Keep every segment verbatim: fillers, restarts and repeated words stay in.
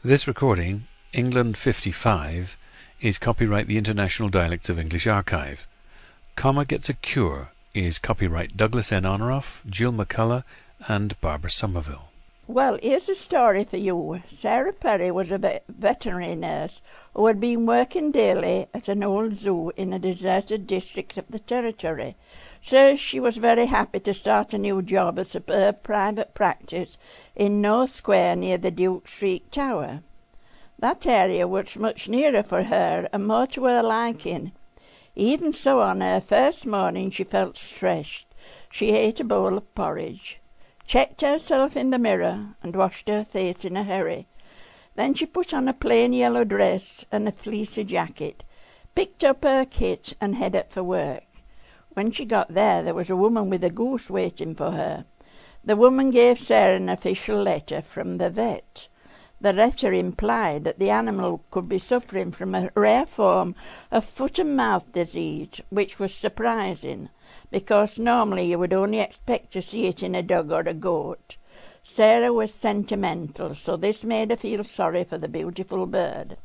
This recording, England fifty-five, is copyright the International Dialects of English Archive. Comma Gets a Cure is copyright Douglas N. Honoraff, Jill McCullough, and Barbara Somerville. Well, here's a story for you. Sarah Perry was a vet- veterinary nurse who had been working daily at an old zoo in a deserted district of the territory. So she was very happy to start a new job, a superb private practice in North Square near the Duke Street Tower. That area was much nearer for her and more to her liking. Even so, on her first morning she felt stressed. She ate a bowl of porridge, checked herself in the mirror and washed her face in a hurry. Then she put on a plain yellow dress and a fleecy jacket, picked up her kit and headed for work. When she got there, there was a woman with a goose waiting for her. The woman gave Sarah an official letter from the vet. The letter implied that the animal could be suffering from a rare form of foot and mouth disease, which was surprising, because normally you would only expect to see it in a dog or a goat. Sarah was sentimental, so this made her feel sorry for the beautiful bird.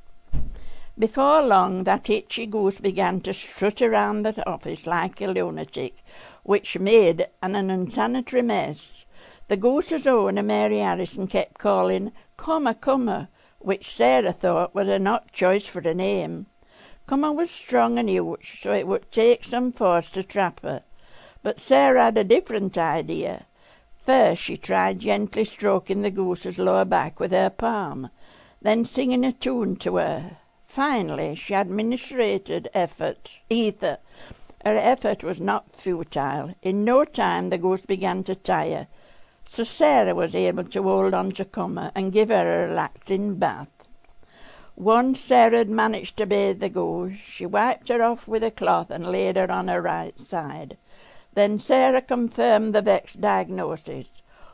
Before long, that itchy goose began to strut around the office like a lunatic, which made an unsanitary mess. The goose's owner, Mary Harrison, kept calling, "Cummer, Cummer," which Sarah thought was an odd choice for a name. Cummer was strong and huge, so it would take some force to trap her. But Sarah had a different idea. First she tried gently stroking the goose's lower back with her palm, then singing a tune to her. Finally, she administered effort, ether. Her effort was not futile. In no time the goose began to tire, so Sarah was able to hold on to Cummer and give her a relaxing bath. Once Sarah had managed to bathe the goose, she wiped her off with a cloth and laid her on her right side. Then Sarah confirmed the vet's diagnosis.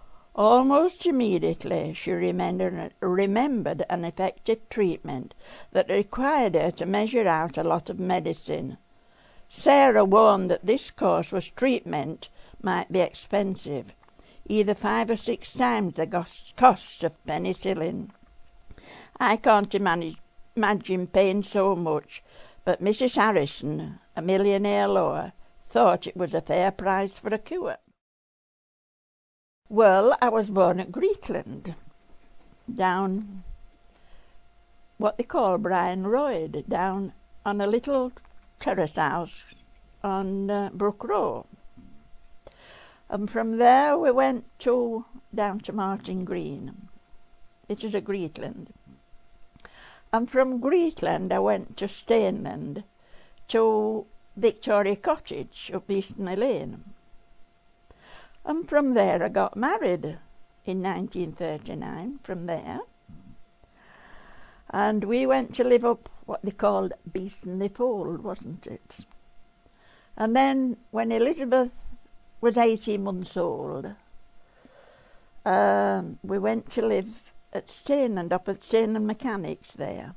Almost immediately she remembered, remembered an effective treatment that required her to measure out a lot of medicine. Sarah warned that this course was treatment might be expensive, either five or six times the cost of penicillin. I can't imagine, imagine paying so much, but Missus Harrison, a millionaire lawyer, thought it was a fair price for a cure. Well, I was born at Greetland, down what they call Brian Royd, down on a little terrace house on uh, Brook Row. And from there we went to down to Martin Green. It is a Greetland. And from Greetland I went to Stainland, to Victoria Cottage up Eastney Lane. And from there I got married in nineteen thirty-nine, from there. And we went to live up what they called Beeston Fold, wasn't it? And then when Elizabeth was eighteen months old, um, we went to live at Stainland, up at Stainland Mechanics there.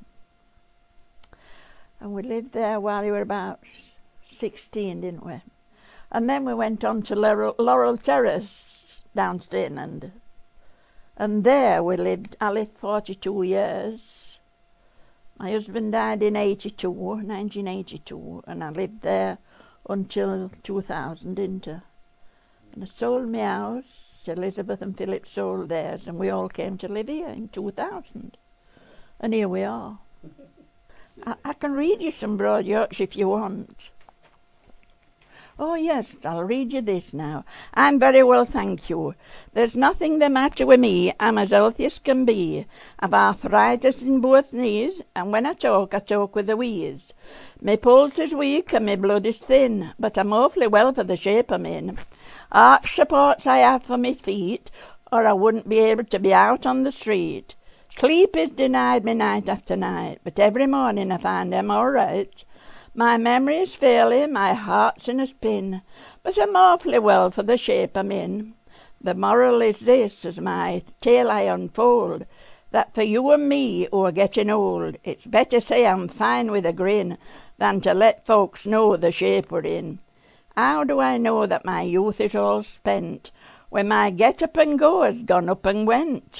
And we lived there while we were about sixteen, didn't we? And then we went on to Laurel, Laurel Terrace down Stainland. And there we lived, I lived forty-two years. My husband died in eighty-two, nineteen eighty-two, and I lived there until two thousand, didn't I? And I sold my house, Elizabeth and Philip sold theirs, and we all came to live here in two thousand. And here we are. I, I can read you some Broad Yorkshire if you want. Oh, yes, I'll read you this now. I'm very well, thank you. There's nothing the matter with me. I'm as healthy as can be. I've arthritis in both knees, and when I talk, I talk with a wheeze. My pulse is weak and my blood is thin, but I'm awfully well for the shape I'm in. Arch supports I have for my feet, or I wouldn't be able to be out on the street. Sleep is denied me night after night, but every morning I find I'm all right. My memory is failing, my heart's in a spin, but I'm awfully well for the shape I'm in. The moral is this, as my tale I unfold, that for you and me who are getting old, it's better say I'm fine with a grin than to let folks know the shape we're in. How do I know that my youth is all spent, when my get up and go has gone up and went?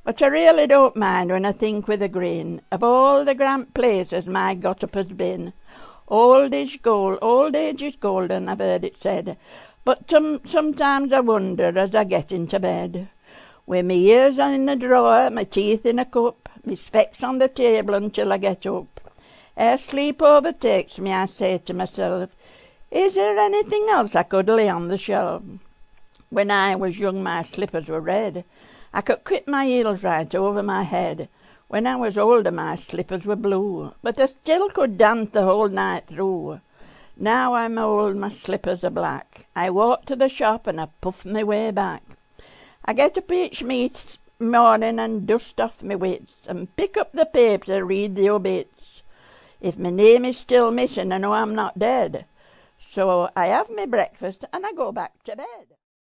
But I really don't mind when I think with a grin of all the grand places my got-up has been. Old is gold, old age is golden, I've heard it said, but some, sometimes I wonder as I get into bed, with me ears in the drawer, my teeth in a cup, me specs on the table until I get up. Ere sleep overtakes me, I say to myself, is there anything else I could lay on the shelf? When I was young my slippers were red, I could quit my heels right over my head. When I was older my slippers were blue, but I still could dance the whole night through. Now I'm old, my slippers are black. I walk to the shop and I puff my way back. I get up each meet morning and dust off my wits, and pick up the paper to read the obits. If my name is still missing, I know I'm not dead. So I have my breakfast and I go back to bed.